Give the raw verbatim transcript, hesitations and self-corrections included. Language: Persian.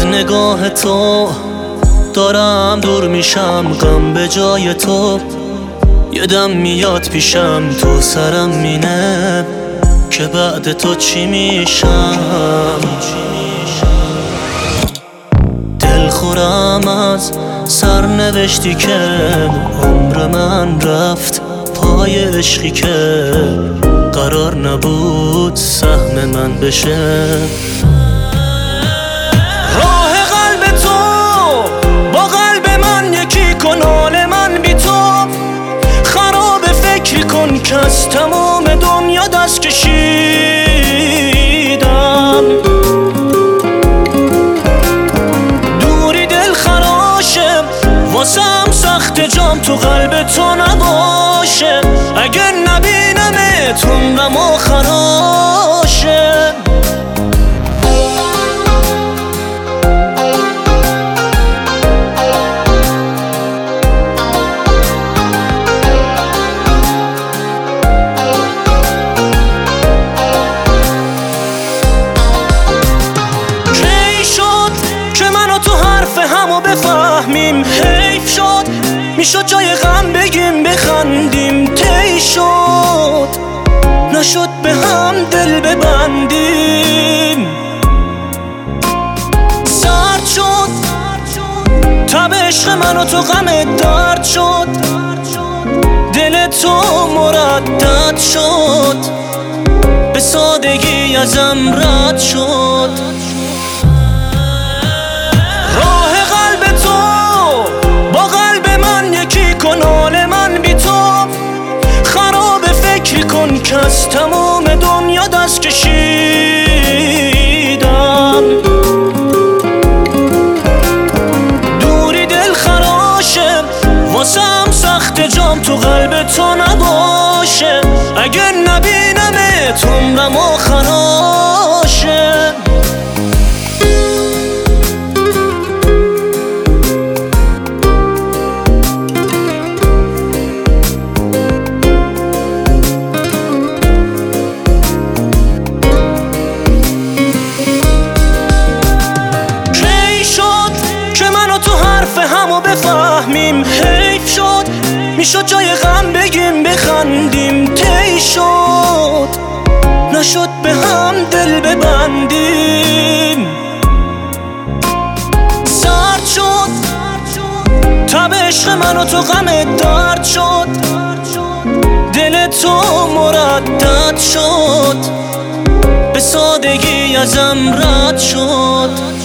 نگاه تو دارم دور میشم، غم به جای تو یه دم میاد پیشم، تو سرم مینه که بعد تو چی میشم. دلخورم از سرنوشتی که عمر من رفت پای عشقی که قرار نبود سهم من بشه. راه قلب تو با قلب من یکی کن، حال من بی تو خراب، فکر کن که از تمام دنیا دست کشیدم. دوری دل خراشه واسم سخت، جام تو قلب تو نباشه، اگر نبینمت عمرم و خراشه. همو بفهمیم حیف شد، میشد جای غم بگیم بخندیم، طی شد نشد به هم دل ببندیم. سرد شد تب عشق من و تو غم درد شد، دل تو مردد شد، به سادگی ازم رد شد. راه قلب تو با قلب من یکی کن، حال من بی تو خراب، فکر کن که از تمام دنیا دست کشیدم. دوری دل خراشه واسم سخت، جام تو قلب تو نباشه، اگر نبینمت عمرم و خراشه. همو بفهمیم حیف شد، میشد جای غم بگیم بخندیم، طی شد نشد به هم دل ببندیم. سرد شد تب عشق من و تو غم درد شد، دل تو مردد شد، به سادگی ازم رد شد.